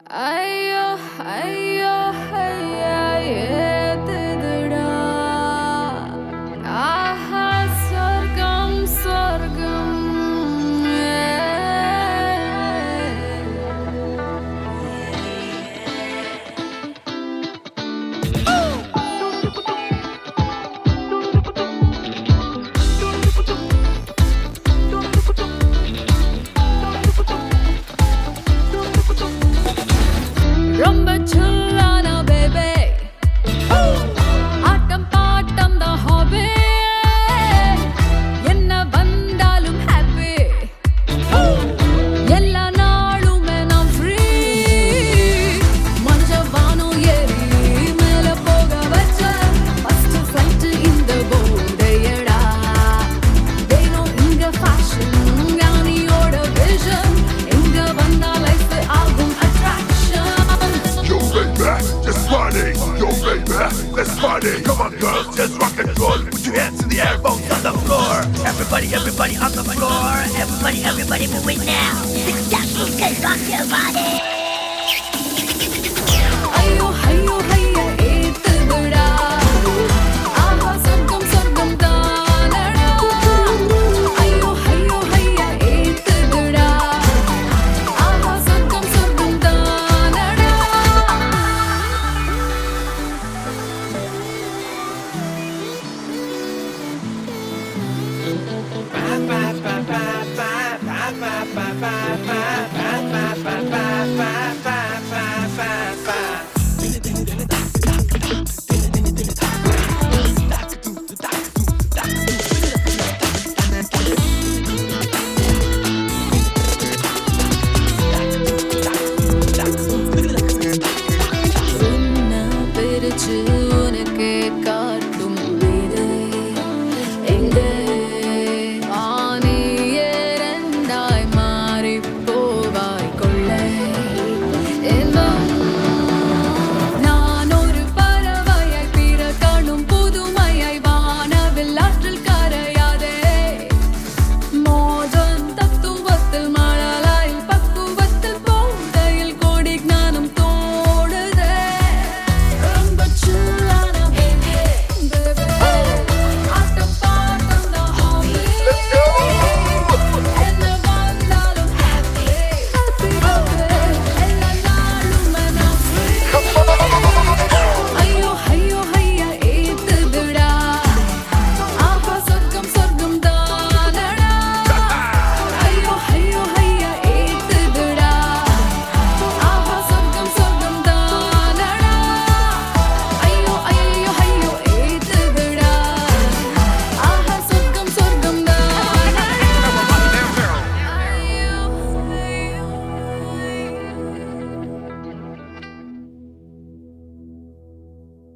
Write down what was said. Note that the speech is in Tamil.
ஐயோ ஐயோ ஐயா ஏத்துதுடா ஆஹா சொர்க்கம் சொர்க்கம் ரொம்ப சில்லான பேபி ஆட்டம் பாட்டம் தான் ஹாபி என்ன வந்தாலும் ஹாப்பி எல்லா நாளுமே நான் ஃப்ரீ மஞ்ச வானம் ஏறி மேல போக வச்ச ஃபர்ஸ்ட் ஃப்ளைட் இந்த போர்டையடா வேணும் இங்க ஃபேஷன் ஞானியோட விஷன் எங்க வந்தா லைஃப் ஆகும் Yo baby, just party. Yo baby, let's party. Come on girls, just rock and roll. Put your hands in the air, bounce on the floor. Everybody on the floor. Everybody move it now. This is just rock your body.